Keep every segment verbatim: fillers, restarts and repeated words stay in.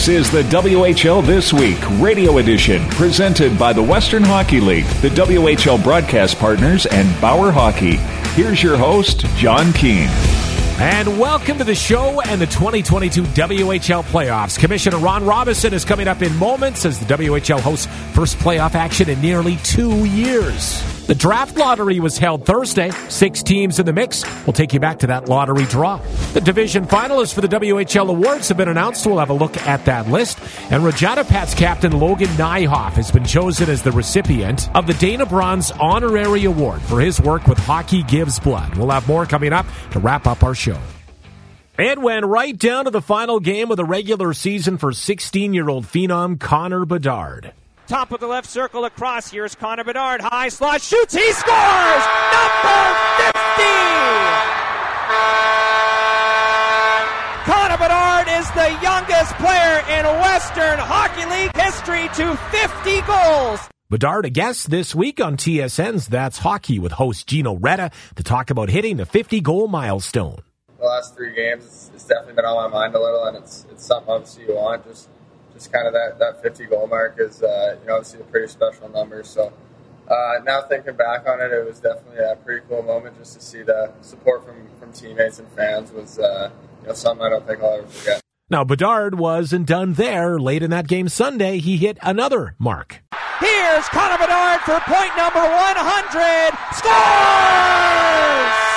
This is the W H L This Week Radio Edition, presented by the Western Hockey League, the W H L broadcast partners, and Bauer Hockey. Here's your host, John Keane. And welcome to the show and the twenty twenty-two W H L playoffs. Commissioner Ron Robison is coming up in moments as the W H L hosts first playoff action in nearly two years. The draft lottery was held Thursday. Six teams in the mix. We'll take you back to that lottery draw. The division finalists for the W H L awards have been announced. We'll have a look at that list. And Regina Pats captain Logan Nyhoff has been chosen as the recipient of the Dana Bronze Honorary Award for his work with Hockey Gives Blood. We'll have more coming up to wrap up our show. It went right down to the final game of the regular season for sixteen-year-old phenom Connor Bedard. Top of the left circle across. Here's Connor Bedard. High slot. Shoots. He scores! Number fifty! Connor Bedard is the youngest player in Western Hockey League history to fifty goals. Bedard a guest this week on T S N's That's Hockey with host Gino Retta to talk about hitting the fifty-goal milestone. The last three games, it's, it's definitely been on my mind a little, and it's it's something obviously you want. Just just kind of that, that fifty-goal mark is, uh, you know, obviously a pretty special number. So uh, now thinking back on it, it was definitely a pretty cool moment just to see the support from, from teammates and fans was, uh, you know, something I don't think I'll ever forget. Now, Bedard wasn't done there. Late in that game Sunday, he hit another mark. Here's Connor Bedard for point number one hundred. Scores!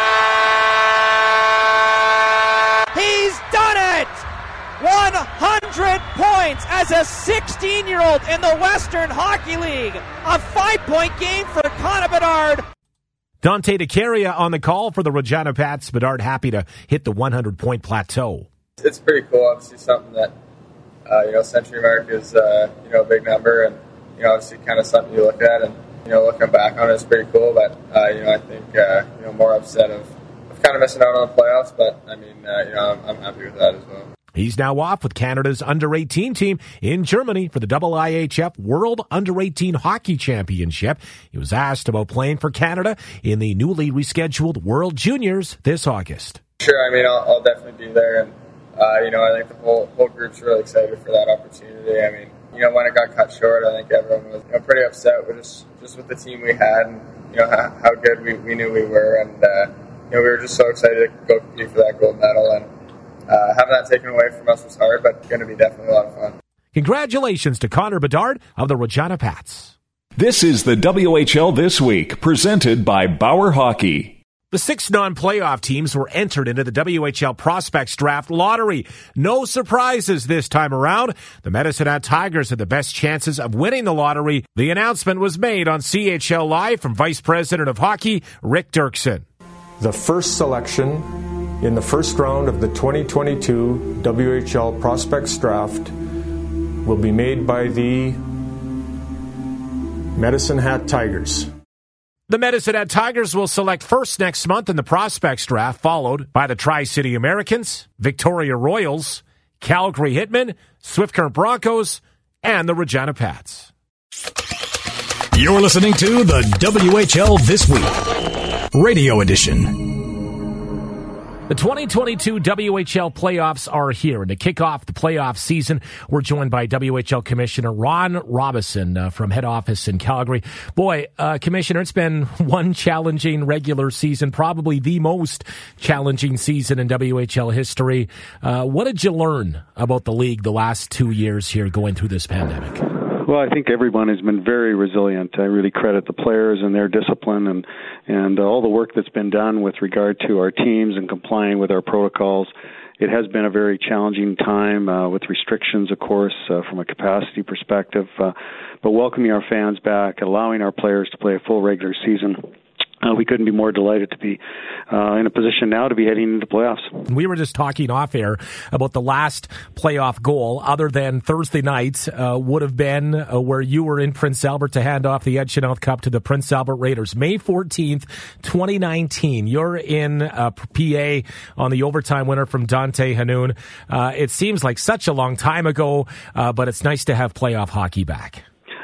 He's done it! one hundred points as a sixteen-year-old in the Western Hockey League. A five-point game for Connor Bedard. Dante DeCaria on the call for the Regina Pats. Bedard happy to hit the one hundred-point plateau. It's pretty cool. Obviously something that, uh, you know, century mark is, uh, you know, a big number. And, you know, obviously kind of something you look at. And, you know, looking back on it, it's pretty cool. But, uh, you know, I think, uh, you know, more upset of, of kind of missing out on the playoffs. But, I mean, uh, you know, I'm, I'm happy with that as well. He's now off with Canada's under eighteen team in Germany for the W I H F World under eighteen Hockey Championship. He was asked about playing for Canada in the newly rescheduled World Juniors this August. Sure, I mean, I'll, I'll definitely be there. And, uh, you know, I think the whole whole group's really excited for that opportunity. I mean, you know, when it got cut short, I think everyone was, you know, pretty upset with just, just with the team we had and, you know, how, how good we, we knew we were. And, uh, you know, we were just so excited to go compete for that gold medal. And, Uh, having that taken away from us was hard, but going to be definitely a lot of fun. Congratulations to Connor Bedard of the Regina Pats. This is the W H L This Week, presented by Bauer Hockey. The six non-playoff teams were entered into the W H L Prospects Draft Lottery. No surprises this time around. The Medicine Hat Tigers had the best chances of winning the lottery. The announcement was made on C H L Live from Vice President of Hockey, Rick Dirksen. The first selection in the first round of the twenty twenty-two W H L Prospects Draft will be made by the Medicine Hat Tigers. The Medicine Hat Tigers will select first next month in the Prospects Draft, followed by the Tri-City Americans, Victoria Royals, Calgary Hitmen, Swift Current Broncos, and the Regina Pats. You're listening to the W H L This Week Radio Edition. The twenty twenty-two W H L playoffs are here, and to kick off the playoff season, we're joined by W H L Commissioner Ron Robison uh, from head office in Calgary. Boy, uh, Commissioner, it's been one challenging regular season, probably the most challenging season in W H L history. Uh, what did you learn about the league the last two years here going through this pandemic? Well, I think everyone has been very resilient. I really credit the players and their discipline and, and uh, all the work that's been done with regard to our teams and complying with our protocols. It has been a very challenging time uh, with restrictions, of course, uh, from a capacity perspective, uh, but welcoming our fans back, allowing our players to play a full regular season. Uh, we couldn't be more delighted to be uh, in a position now to be heading into playoffs. We were just talking off air about the last playoff goal, other than Thursday night, uh, would have been uh, where you were in Prince Albert to hand off the Ed Chenault Cup to the Prince Albert Raiders. May fourteenth, twenty nineteen. You're in uh, P A on the overtime winner from Dante Hanoun. Uh, it seems like such a long time ago, uh, but it's nice to have playoff hockey back.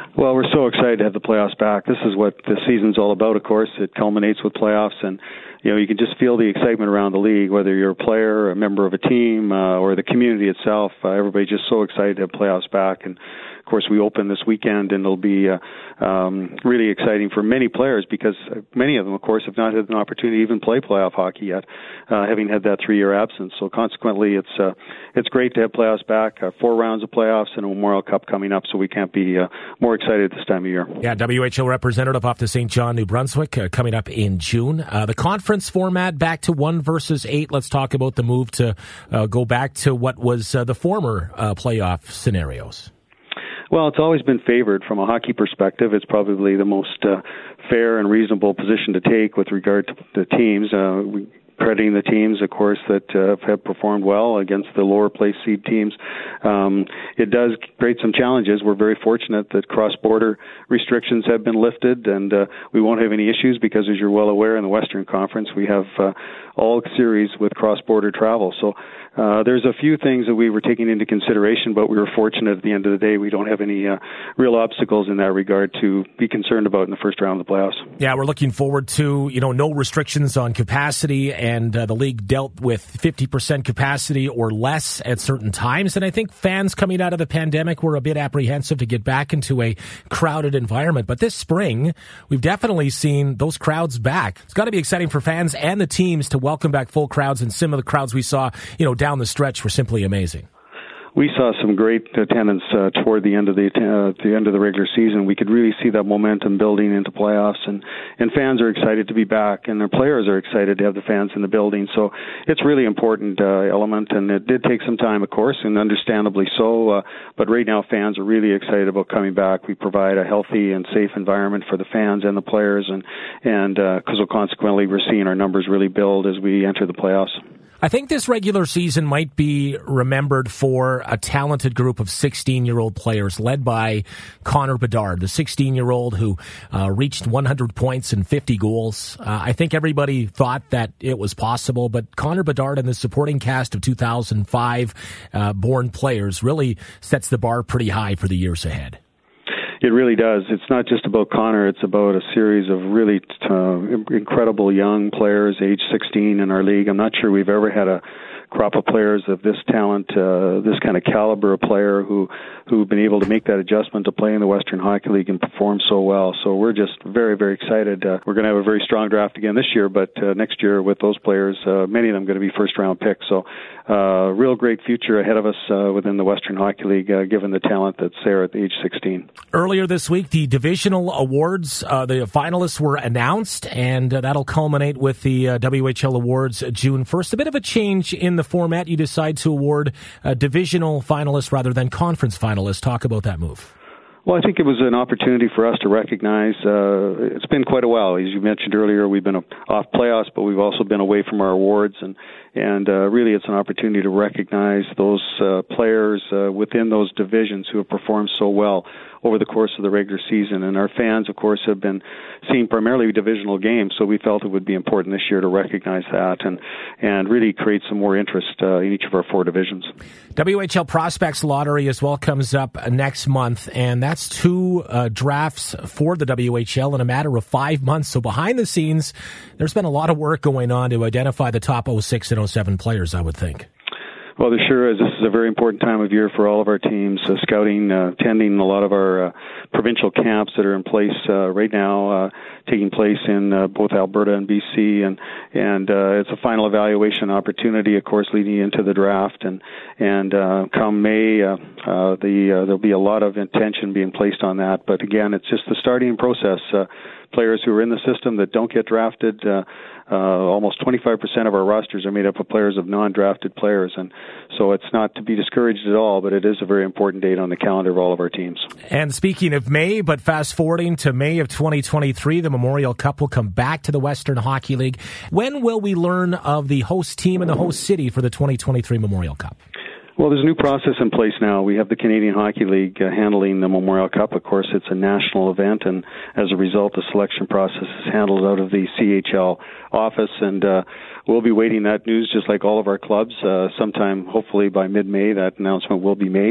Well, we're so excited to have the playoffs back. This is what the season's all about, of course. It culminates with playoffs, and you know, you can just feel the excitement around the league, whether you're a player, a member of a team, uh, or the community itself. Uh, everybody's just so excited to have playoffs back. And of course, we open this weekend, and it'll be uh, um, really exciting for many players because many of them, of course, have not had an opportunity to even play playoff hockey yet, uh, having had that three-year absence. So consequently, it's uh, it's great to have playoffs back, uh, four rounds of playoffs, and a Memorial Cup coming up, so we can't be uh, more excited this time of year. Yeah, W H L representative off to Saint John, New Brunswick, uh, coming up in June. Uh, the conference format back to one versus eight. Let's talk about the move to uh, go back to what was uh, the former uh, playoff scenarios. Well, it's always been favored from a hockey perspective. It's probably the most uh, fair and reasonable position to take with regard to the teams. Uh, we crediting the teams, of course, that uh, have performed well against the lower place seed teams. Um, it does create some challenges. We're very fortunate that cross-border restrictions have been lifted, and uh, we won't have any issues because, as you're well aware, in the Western Conference, we have uh, all series with cross-border travel. So uh, there's a few things that we were taking into consideration, but we were fortunate at the end of the day. We don't have any uh, real obstacles in that regard to be concerned about in the first round of the playoffs. Yeah, we're looking forward to, you know, no restrictions on capacity, and uh, the league dealt with fifty percent capacity or less at certain times. And I think fans coming out of the pandemic were a bit apprehensive to get back into a crowded environment. But this spring, we've definitely seen those crowds back. It's got to be exciting for fans and the teams to welcome back full crowds, and some of the crowds we saw, you know, down the stretch were simply amazing. We saw some great attendance uh, toward the end of the uh, the end of the regular season. We could really see that momentum building into playoffs, and, and fans are excited to be back, and their players are excited to have the fans in the building. So it's really important uh, element, and it did take some time, of course, and understandably so. Uh, but right now, fans are really excited about coming back. We provide a healthy and safe environment for the fans and the players, and and because uh, consequently, we're seeing our numbers really build as we enter the playoffs. I think this regular season might be remembered for a talented group of sixteen-year-old players led by Connor Bedard, the sixteen-year-old who uh, reached one hundred points and fifty goals. Uh, I think everybody thought that it was possible, but Connor Bedard and the supporting cast of two thousand five uh, born players really sets the bar pretty high for the years ahead. It really does. It's not just about Connor. It's about a series of really uh, incredible young players, age sixteen in our league. I'm not sure we've ever had a crop of players of this talent, uh, this kind of caliber of player who who've been able to make that adjustment to play in the Western Hockey League and perform so well. So we're just very, very excited. Uh, we're going to have a very strong draft again this year, but uh, next year with those players, uh, many of them going to be first-round picks. So uh, real great future ahead of us uh, within the Western Hockey League, uh, given the talent that's there at age sixteen. Earlier this week, the divisional awards, uh, the finalists were announced, and uh, that'll culminate with the uh, W H L Awards June first. A bit of a change in the format. You decide to award uh, divisional finalists rather than conference finalists. Talk about that move. Well, I think it was an opportunity for us to recognize, uh, it's been quite a while. As you mentioned earlier, we've been off playoffs, but we've also been away from our awards, and and uh, really it's an opportunity to recognize those uh, players uh, within those divisions who have performed so well over the course of the regular season. And our fans, of course, have been seeing primarily divisional games, so we felt it would be important this year to recognize that and and really create some more interest uh, in each of our four divisions. W H L Prospects Lottery as well comes up next month, and that's two uh, drafts for the W H L in a matter of five months. So behind the scenes, there's been a lot of work going on to identify the top oh six and oh seven players, I would think. Well, there sure is. This is a very important time of year for all of our teams, uh, scouting, uh, attending a lot of our uh, provincial camps that are in place uh, right now, uh, taking place in uh, both Alberta and B C, and and uh, it's a final evaluation opportunity, of course, leading into the draft, and and uh, come May, uh, uh, the uh, there'll be a lot of attention being placed on that. But again, it's just the starting process. Uh, players who are in the system that don't get drafted. Uh, uh, almost twenty-five percent of our rosters are made up of players of non-drafted players, and so it's not to be discouraged at all, but it is a very important date on the calendar of all of our teams. And speaking of May, but fast forwarding to May of twenty twenty-three, the Memorial Cup will come back to the Western Hockey League. When will we learn of the host team and the host city for the twenty twenty-three Memorial Cup? Well, there's a new process in place now. We have the Canadian Hockey League uh, handling the Memorial Cup. Of course, it's a national event, and as a result, the selection process is handled out of the C H L office, and uh, we'll be waiting that news just like all of our clubs. Uh, sometime, hopefully by mid-May, that announcement will be made,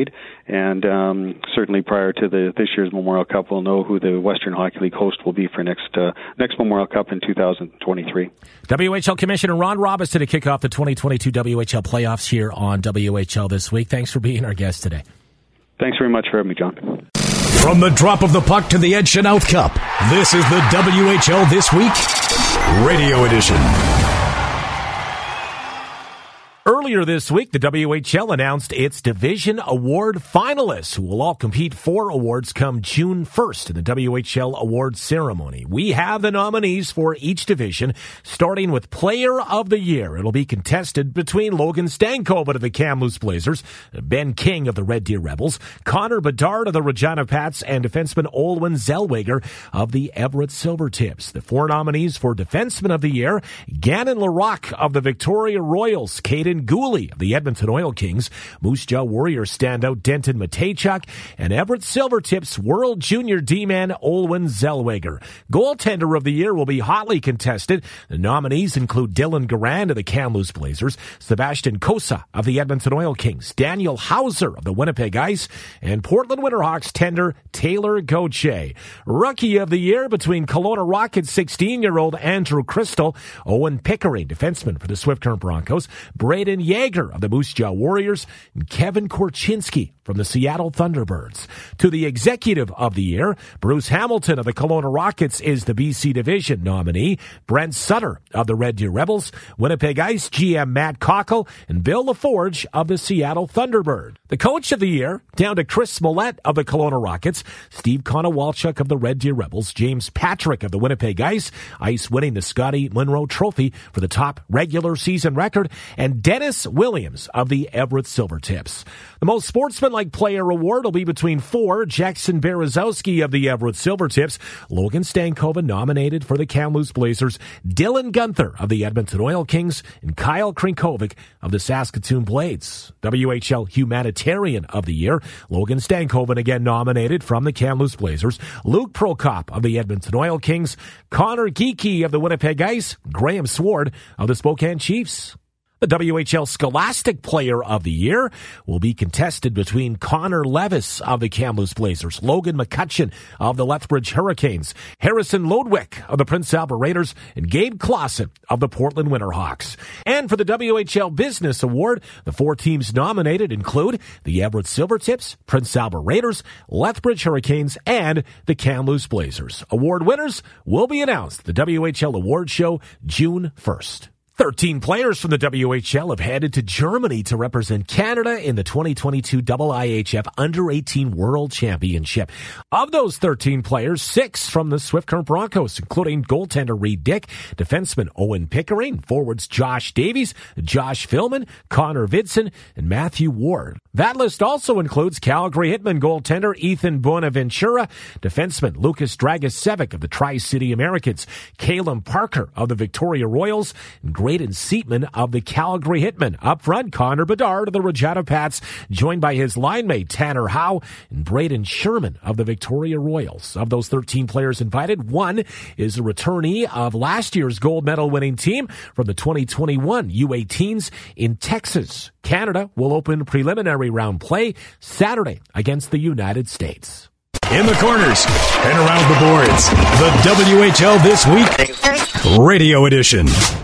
and um, certainly prior to the this year's Memorial Cup, we'll know who the Western Hockey League host will be for next uh, next Memorial Cup in two thousand twenty-three. W H L Commissioner Ron Robison to kick off the twenty twenty-two W H L playoffs here on W H L This Week. Thanks for being our guest today. Thanks very much for having me, John. From the drop of the puck to the Ed Chenault Cup, this is the W H L This Week Radio Edition. Earlier this week, the W H L announced its Division Award finalists, who will all compete for awards come June first in the W H L Awards ceremony. We have the nominees for each division, starting with Player of the Year. It'll be contested between Logan Stankoven of the Kamloops Blazers, Ben King of the Red Deer Rebels, Connor Bedard of the Regina Pats, and defenseman Olwen Zellweger of the Everett Silvertips. The four nominees for Defenseman of the Year: Gannon Larocque of the Victoria Royals, Caden Gooley of the Edmonton Oil Kings, Moose Jaw Warriors standout Denton Matejchuk, and Everett Silvertips World Junior D-man Olwen Zellweger. Goaltender of the Year will be hotly contested. The nominees include Dylan Garand of the Kamloops Blazers, Sebastian Cossa of the Edmonton Oil Kings, Daniel Hauser of the Winnipeg Ice, and Portland Winterhawks tender Taylor Gauthier. Rookie of the Year between Kelowna Rockets sixteen-year-old Andrew Crystal, Owen Pickering, defenseman for the Swift Current Broncos, Braden Yeager of the Moose Jaw Warriors, and Kevin Korchinski from the Seattle Thunderbirds. To the Executive of the Year, Bruce Hamilton of the Kelowna Rockets is the B C Division nominee, Brent Sutter of the Red Deer Rebels, Winnipeg Ice G M Matt Cockle, and Bill LaForge of the Seattle Thunderbird. The Coach of the Year, down to Chris Smollett of the Kelowna Rockets, Steve Konowalchuk of the Red Deer Rebels, James Patrick of the Winnipeg Ice, Ice winning the Scotty Munro Trophy for the top regular season record, and Dennis Williams of the Everett Silvertips. The most sportsmanlike player award will be between four: Jackson Berezowski of the Everett Silvertips, Logan Stankoven nominated for the Kamloops Blazers, Dylan Gunther of the Edmonton Oil Kings, and Kyle Krinkovic of the Saskatoon Blades. W H L Humanitarian of the Year, Logan Stankoven again nominated from the Kamloops Blazers, Luke Prokop of the Edmonton Oil Kings, Connor Geekie of the Winnipeg Ice, Graham Sword of the Spokane Chiefs. The W H L Scholastic Player of the Year will be contested between Connor Levis of the Kamloops Blazers, Logan McCutcheon of the Lethbridge Hurricanes, Harrison Lodwick of the Prince Albert Raiders, and Gabe Clausen of the Portland Winterhawks. And for the W H L Business Award, the four teams nominated include the Everett Silvertips, Prince Albert Raiders, Lethbridge Hurricanes, and the Kamloops Blazers. Award winners will be announced at the W H L Award Show June first. thirteen players from the W H L have headed to Germany to represent Canada in the twenty twenty-two I I H F Under eighteen World Championship. Of those thirteen players, six from the Swift Current Broncos, including goaltender Reed Dick, defenseman Owen Pickering, forwards Josh Davies, Josh Philman, Connor Vidson, and Matthew Ward. That list also includes Calgary Hitmen goaltender Ethan Bonaventura, defenseman Lucas Dragicevic of the Tri-City Americans, Caleb Parker of the Victoria Royals, and Graydon Seatman of the Calgary Hitmen. Up front, Connor Bedard of the Regina Pats, joined by his line mate Tanner Howe and Braden Sherman of the Victoria Royals. Of those thirteen players invited, one is a returnee of last year's gold medal winning team from the twenty twenty-one U eighteens in Texas. Canada will open preliminary round play Saturday against the United States. In the corners and around the boards, the W H L This Week Radio Edition.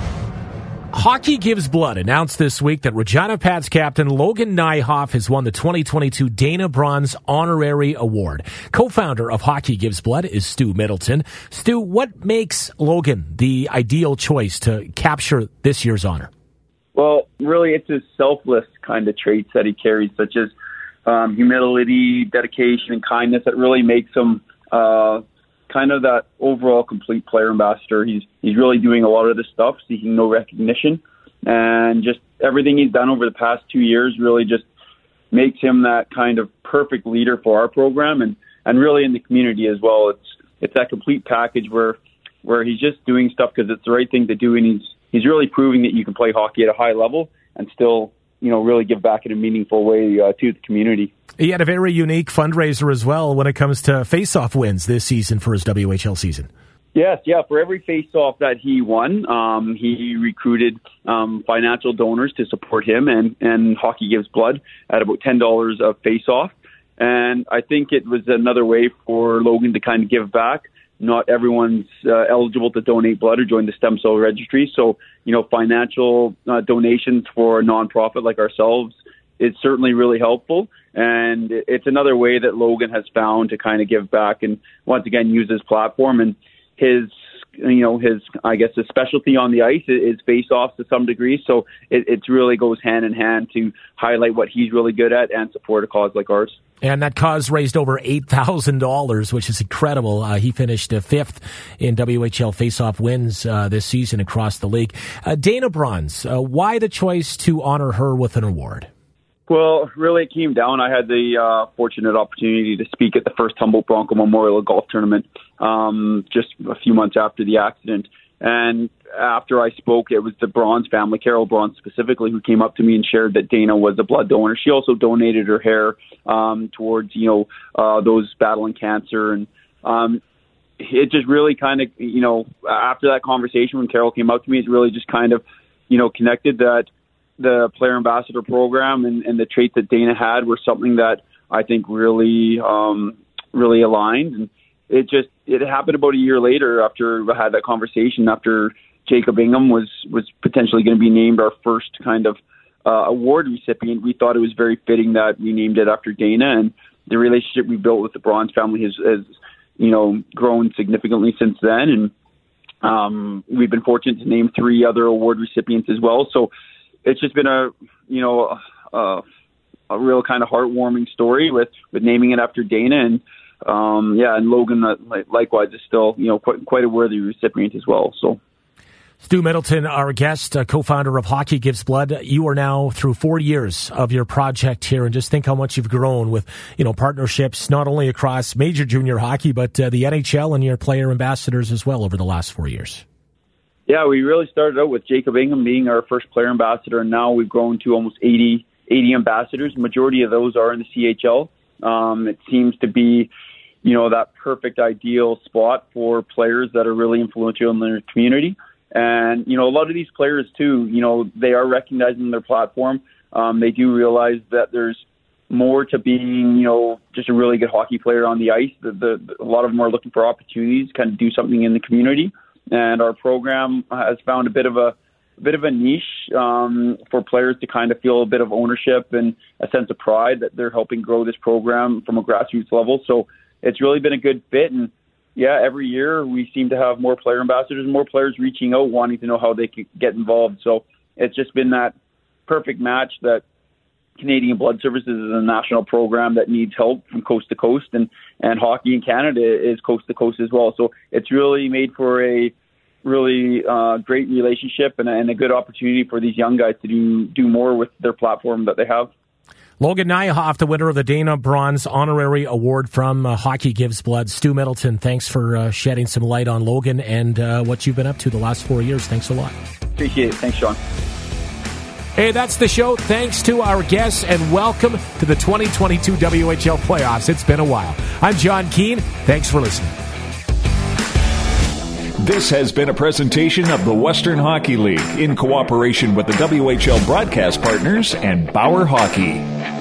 Hockey Gives Blood announced this week that Regina Pats captain Logan Nyhoff has won the twenty twenty-two Dana Bronze Honorary Award. Co-founder of Hockey Gives Blood is Stu Middleton. Stu, what makes Logan the ideal choice to capture this year's honor? Well, really, it's his selfless kind of traits that he carries, such as um, humility, dedication, and kindness that really makes him uh, kind of that overall complete player ambassador. He's he's really doing a lot of this stuff, seeking no recognition, and just everything he's done over the past two years really just makes him that kind of perfect leader for our program and, and really in the community as well. It's it's that complete package where where he's just doing stuff because it's the right thing to do, and he's he's really proving that you can play hockey at a high level and still, you know, really give back in a meaningful way uh, to the community. He had a very unique fundraiser as well when it comes to face-off wins this season for his W H L season. Yes, yeah. For every face-off that he won, um, he recruited um, financial donors to support him, and, and Hockey Gives Blood at about ten dollars a face-off. And I think it was another way for Logan to kind of give back. Not everyone's uh, eligible to donate blood or join the stem cell registry. So, you know, financial uh, donations for a nonprofit like ourselves is certainly really helpful. And it's another way that Logan has found to kind of give back and once again use his platform. And his, you know, his, I guess, his specialty on the ice is face-offs to some degree. So it, it really goes hand in hand to highlight what he's really good at and support a cause like ours. And that cause raised over eight thousand dollars, which is incredible. Uh, he finished uh, fifth in W H L face-off wins uh, this season across the league. Uh, Dana Bruns, uh, why the choice to honor her with an award? Well, really, it came down. I had the uh, fortunate opportunity to speak at the first Humboldt Bronco Memorial Golf Tournament um, just a few months after the accident. And after I spoke, it was the Bronze family, Carol Bronze specifically, who came up to me and shared that Dana was a blood donor. She also donated her hair um, towards, you know, uh, those battling cancer. And um, it just really kind of, you know, after that conversation when Carol came up to me, it really just kind of, you know, connected that the player ambassador program and, and the traits that Dana had were something that I think really, um, really aligned. And it just, it happened about a year later after I had that conversation, after Jacob Ingham was, was potentially going to be named our first kind of uh, award recipient. We thought it was very fitting that we named it after Dana, and the relationship we built with the Bronze family has, has you know, grown significantly since then. And um, we've been fortunate to name three other award recipients as well. So it's just been a, you know, a, a real kind of heartwarming story with, with naming it after Dana. And um, yeah, and Logan uh, likewise is still, you know, quite, quite a worthy recipient as well. So. Stu Middleton, our guest, uh, co-founder of Hockey Gives Blood. You are now through four years of your project here, and just think how much you've grown with, you know, partnerships not only across major junior hockey, but uh, the N H L and your player ambassadors as well over the last four years. Yeah, we really started out with Jacob Ingham being our first player ambassador, and now we've grown to almost eighty, eighty ambassadors. The majority of those are in the C H L. Um, it seems to be, you know, that perfect ideal spot for players that are really influential in their community. And, you know, a lot of these players, too, you know, they are recognizing their platform. Um, they do realize that there's more to being, you know, just a really good hockey player on the ice. The, the, a lot of them are looking for opportunities, kind of do something in the community. And our program has found a bit of a, a bit of a niche um, for players to kind of feel a bit of ownership and a sense of pride that they're helping grow this program from a grassroots level. So it's really been a good fit. And yeah, every year we seem to have more player ambassadors and more players reaching out, wanting to know how they could get involved. So it's just been that perfect match that Canadian Blood Services is a national program that needs help from coast to coast, and, and hockey in Canada is coast to coast as well. So it's really made for a really uh, great relationship and a, and a good opportunity for these young guys to do, do more with their platform that they have. Logan Nyhoff, the winner of the Dana Bruns Honorary Award from uh, Hockey Gives Blood. Stu Middleton, thanks for uh, shedding some light on Logan and uh, what you've been up to the last four years. Thanks a lot. Appreciate it. Thanks, Sean. Hey, that's the show. Thanks to our guests, and welcome to the twenty twenty-two W H L playoffs. It's been a while. I'm John Keane. Thanks for listening. This has been a presentation of the Western Hockey League in cooperation with the W H L broadcast partners and Bauer Hockey.